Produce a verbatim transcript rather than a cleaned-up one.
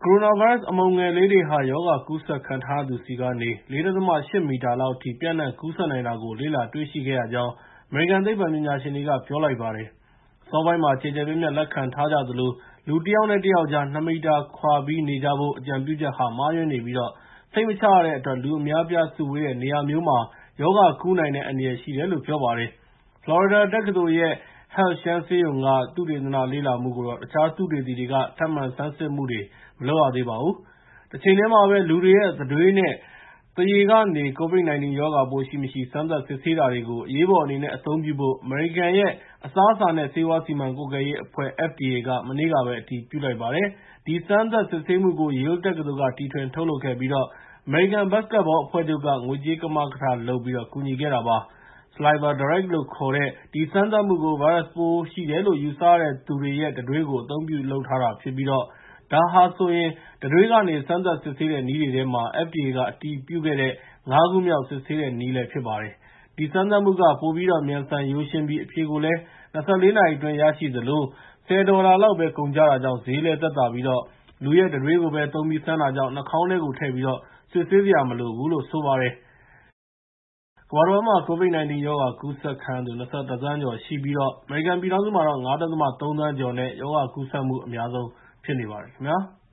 ကိုရိုနာဗိုင်းရပ်စ်အမှုန်ငယ်လေးတွေဟာ ရောဂါကူးစက်ခံထားရသူဆီကနေ ၄ ဒသမ ၈ မီတာလောက်အထိ ပျံ့နှံ့ကူးစက်နိုင်တာကို လေ့လာတွေ့ရှိခဲ့ရကြောင်း အမေရိကန်သိပ္ပံပညာရှင်တွေက ပြောလိုက်ပါတယ်။ အစောပိုင်းမှာ ကျယ်ကျယ်ပြန့်ပြန့် လက်ခံထားကြသလို လူတယောက်နဲ့ တယောက်ကြား ၂ မီတာခွာပြီးနေကြဖို့ အကြံပြုချက်ဟာ မှားယွင်းနေပြီး စိတ်မချရတဲ့အတွက် လူအများအပြား စုဝေးတဲ့နေရာမျိုးမှာ ရောဂါကူးနိုင်တဲ့အန္တရာယ်ရှိတယ်လို့ ပြောပါတယ်။ ဖလော်ရီဒါတက္ကသိုလ်ရဲ့ Health ရှမ်းဆေးရုံက သုတေသနလေ့လာမှုကိုတော့ တခြားသုတေသီတွေက ထပ်မံဆန်းစစ်မှုတွေ မလုပ်ရသေးပါဘူး။ တချိန်တည်းမှာပဲ လူတွေရဲ့ တံတွေးနဲ့ သွားရည်ကနေ ကိုဗစ် ၁၉ ရောဂါပိုးရှိမရှိ စမ်းသပ်စစ်ဆေးတာတွေကို အရေးပေါ်အနေနဲ့ အသုံးပြုဖို့ အမေရိကန်ရဲ့ အစားအစာနဲ့ ဆေးဝါးစီမံကွပ်ကဲရေးအဖွဲ့ (F D A) က မနေ့ကပဲ အတည်ပြုလိုက်ပါတယ်။ ဒီစမ်းသပ်စစ်ဆေးမှုကို Yale တက္ကသိုလ်က တီထွင်ထုတ်လုပ်ခဲ့ပြီး အမေရိကန်ဘတ်စကက်ဘောအဖွဲ့ချုပ်က ငွေကြေးကမကထလုပ်ပြီး ကူညီခဲ့တာပါ။ SalivaDirect လို့ခေါ်တဲ့ ဒီစမ်းသပ်မှုကို ဗိုင်းရပ်စ်ပိုးရှိတယ်လို့ ယူဆရတဲ့သူတွေရဲ့ တံတွေးကို အသုံးပြုလုပ်ထားတာဖြစ်ပြီး ဒါဟာဆိုရင် တံတွေးကနေ စမ်းသပ်စစ်ဆေးတဲ့နည်းတွေထဲမှာ F D A က အတည်ပြုခဲ့တဲ့ ငါး ခုမြောက် စစ်ဆေးတဲ့နည်းလည်းဖြစ်ပါတယ်။ ဒီစမ်းသပ်မှုက ပိုပြီးတော့ မြန်ဆန်ရိုးရှင်းပြီး အဖြေကိုလည်း ၂၄ နာရီအတွင်း ရရှိသလို ၁၀ ဒေါ်လာလောက်ပဲ ကုန်ကျတာကြောင့် ဈေးလည်းသက်သာပြီး လူရဲ့တံတွေးကိုပဲ သုံးပြီးစမ်းတာကြောင့် နှာခေါင်းထဲကိုထည့်ပြီး စစ်ဆေးစရာမလိုဘူးလို့ ဆိုပါတယ်။ ကမ္ဘာတဝန်းမှာ ကိုဗစ် ၁၉ ရောဂါကူးစက်ခံရသူ ၂၁ သန်းကျော်ရှိပြီး အမေရိကန်ပြည်ထောင်စုမှာတော့ ၅ ဒသမ ၃ သန်းကျော်နဲ့ ရောဂါကူးစက်မှုအများဆုံးဖြစ်နေပါတယ်ခင်ဗျာ။